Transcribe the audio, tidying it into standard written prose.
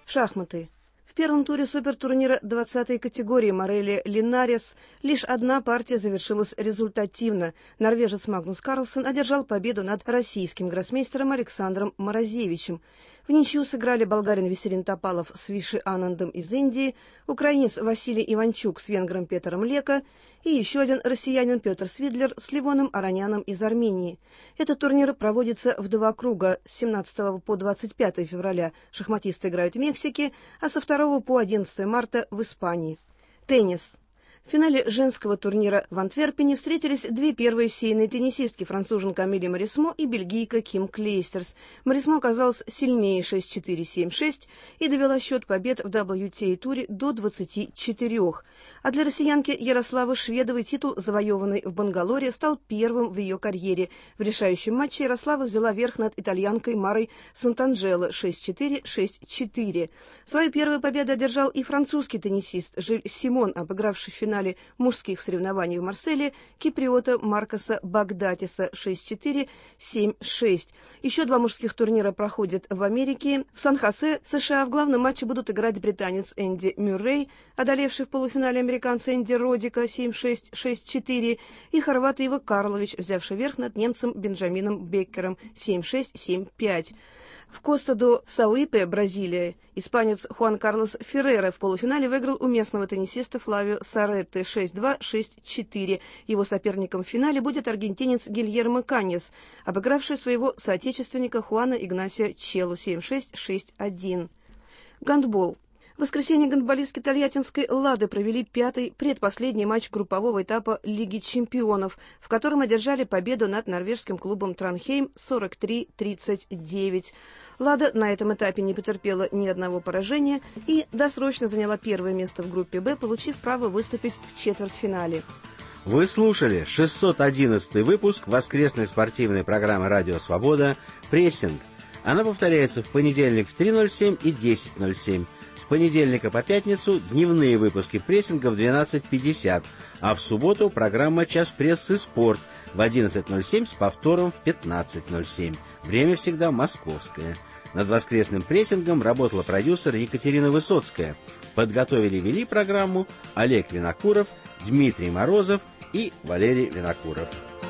Шахматы. В первом туре супертурнира 20-й категории Морелия Линарес лишь одна партия завершилась результативно. Норвежец Магнус Карлсен одержал победу над российским гроссмейстером Александром Морозевичем. В ничью сыграли болгарин Веселин Топалов с Виши Анандом из Индии, украинец Василий Иванчук с венгром Петером Леко и еще один россиянин Петр Свидлер с Ливоном Араняном из Армении. Этот турнир проводится в 2 круга с 17 по 25 февраля. Шахматисты играют в Мексике, а со 2 по 11 марта в Испании. Теннис. В финале женского турнира в Антверпене встретились две первые сейные теннисистки, француженка Амели Морисмо и бельгийка Ким Клейстерс. Морисмо оказалась сильнее 6-4, 7-6 и довела счет побед в WTA-туре до 24. А для россиянки Ярославы Шведовой титул, завоеванный в Бангалоре, стал первым в ее карьере. В решающем матче Ярослава взяла верх над итальянкой Марой Сант'Анджело 6-4, 6-4. Свою первую победу одержал и французский теннисист Жиль Симон, обыгравший в финале мужских соревнований в Марселе киприота Маркоса Багдатиса 6-4, 7-6. Еще 2 мужских турнира проходят в Америке. В Сан-Хосе, США, в главном матче будут играть британец Энди Мюррей, одолевший в полуфинале американца Энди Родика 7-6, 6-4, и хорват Иво Карлович, взявший верх над немцем Бенджамином Беккером 7-6, 7-5. В Коста-до-Сауипе, Бразилия, испанец Хуан Карлос Феррера в полуфинале выиграл у местного теннисиста Флавио Саретты 6-2, 6-4. Его соперником в финале будет аргентинец Гильермо Каньяс, обыгравший своего соотечественника Хуана Игнасио Челу 7-6, 6-1. Гандбол. В воскресенье гандболистки тольяттинской «Лады» провели 5-й предпоследний матч группового этапа Лиги чемпионов, в котором одержали победу над норвежским клубом Транхейм 43-39. «Лада» на этом этапе не потерпела ни одного поражения и досрочно заняла первое место в группе «Б», получив право выступить в четвертьфинале. Вы слушали 611 выпуск воскресной спортивной программы «Радио Свобода» «Прессинг». Она повторяется в понедельник в 3:07 и 10:07. С понедельника по пятницу дневные выпуски прессинга в 12:50, а в субботу программа «Час прессы. Спорт» в 11:07 с повтором в 15:07. Время всегда московское. Над воскресным прессингом работала продюсер Екатерина Высоцкая. Подготовили и вели программу Олег Винокуров, Дмитрий Морозов и Валерий Винокуров.